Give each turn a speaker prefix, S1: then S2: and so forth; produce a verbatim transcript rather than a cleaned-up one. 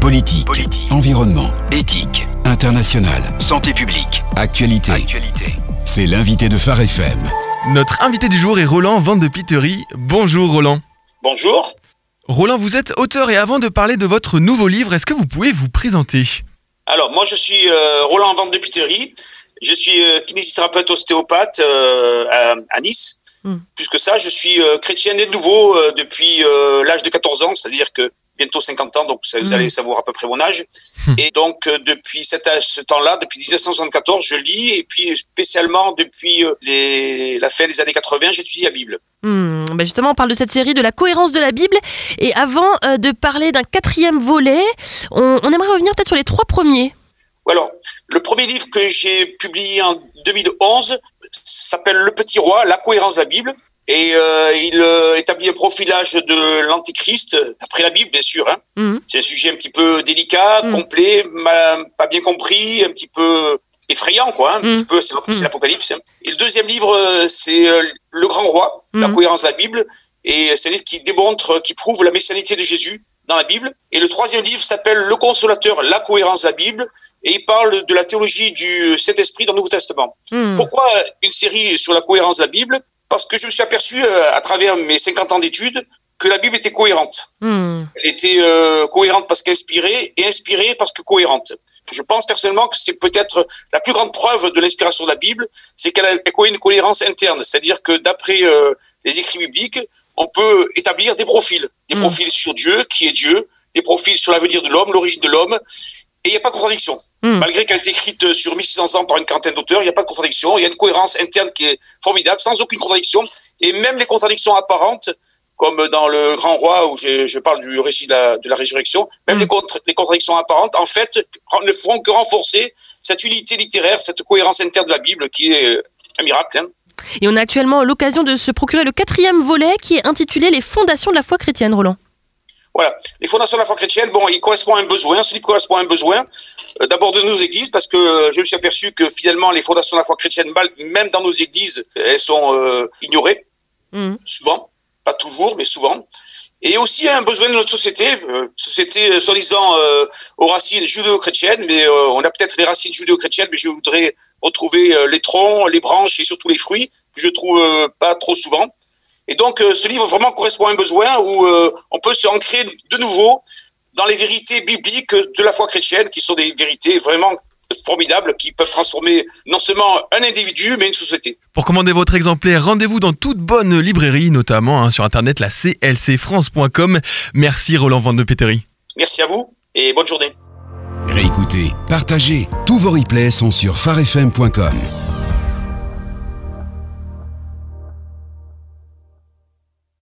S1: Politique,
S2: Politique.
S1: environnement,
S2: Éthique.
S1: international,
S2: Santé publique.
S1: actualité.
S2: Actualité.
S1: C'est l'invité de Phare F M.
S3: Notre invité du jour est Roland Van de Pieterie. Bonjour Roland.
S4: Bonjour.
S3: Roland, vous êtes auteur et avant de parler de votre nouveau livre, est-ce que vous pouvez vous présenter ?
S4: Alors, moi, je suis euh, Roland Van de Pieterie. Je suis euh, kinésithérapeute ostéopathe euh, à, à Nice. Mm. Plus que ça, je suis euh, chrétien né de nouveau euh, depuis euh, l'âge de quatorze ans, c'est-à-dire que bientôt cinquante ans, donc ça, vous mm. allez savoir à peu près mon âge. Mm. Et donc, euh, depuis cet âge, ce temps-là, depuis dix-neuf cent soixante-quatorze, je lis, et puis spécialement depuis euh, les, la fin des années quatre-vingts, j'étudie la Bible.
S5: Mmh, bah justement, on parle de cette série, de la cohérence de la Bible. Et avant euh, de parler d'un quatrième volet, on, on aimerait revenir peut-être sur les trois premiers.
S4: Alors, le premier livre que j'ai publié en deux mille onze s'appelle Le Petit Roi, la cohérence de la Bible. Et euh, il euh, établit un profilage de l'Antichrist, d'après la Bible, bien sûr. Hein. Mmh. C'est un sujet un petit peu délicat, mmh. complet, mal, pas bien compris, un petit peu effrayant, quoi. Hein, un mmh. petit peu, c'est, c'est mmh. l'Apocalypse. Hein. Et le deuxième livre, c'est euh, Le Grand Roi, mmh. la cohérence de la Bible. Et c'est un livre qui démontre, qui prouve la messianité de Jésus dans la Bible. Et le troisième livre s'appelle Le Consolateur, la cohérence de la Bible. Et il parle de la théologie du Saint-Esprit dans le Nouveau Testament. Mmh. Pourquoi une série sur la cohérence de la Bible ? Parce que je me suis aperçu, euh, à travers mes cinquante ans d'études, que la Bible était cohérente. Mmh. Elle était euh, cohérente parce qu'inspirée, et inspirée parce que cohérente. Je pense personnellement que c'est peut-être la plus grande preuve de l'inspiration de la Bible, c'est qu'elle a une cohérence interne. C'est-à-dire que d'après euh, les écrits bibliques, on peut établir des profils. Des mmh. profils sur Dieu, qui est Dieu, des profils sur l'avenir de l'homme, l'origine de l'homme, et il n'y a pas de contradiction. Mmh. Malgré qu'elle a été écrite sur mille six cents ans par une quarantaine d'auteurs, il n'y a pas de contradiction. Il y a une cohérence interne qui est formidable, sans aucune contradiction. Et même les contradictions apparentes, comme dans Le Grand Roi, où je, je parle du récit de la, de la résurrection, même mmh. les, contre, les contradictions apparentes, en fait, ne feront que renforcer cette unité littéraire, cette cohérence interne de la Bible, qui est un miracle. Hein.
S5: Et on a actuellement l'occasion de se procurer le quatrième volet, qui est intitulé « Les fondations de la foi chrétienne », Roland.
S4: Voilà, les fondations de la foi chrétienne, bon, il correspond à un besoin, ce livre correspond à un besoin, euh, d'abord de nos églises, parce que euh, je me suis aperçu que finalement les fondations de la foi chrétienne, même dans nos églises, elles sont euh, ignorées, mmh. souvent, pas toujours, mais souvent. Et aussi un besoin de notre société, euh, société euh, soi-disant euh, aux racines judéo-chrétiennes, mais euh, on a peut-être les racines judéo-chrétiennes, mais je voudrais retrouver euh, les troncs, les branches et surtout les fruits, que je trouve euh, pas trop souvent. Et donc, euh, ce livre vraiment correspond à un besoin où euh, on peut se ancrer de nouveau dans les vérités bibliques de la foi chrétienne, qui sont des vérités vraiment formidables, qui peuvent transformer non seulement un individu, mais une société.
S3: Pour commander votre exemplaire, rendez-vous dans toute bonne librairie, notamment hein, sur Internet, la c l c france point com. Merci Roland Van de Pieterie.
S4: Merci à vous et bonne journée.
S1: Réécoutez, partagez, tous vos replays sont sur phare f m point com.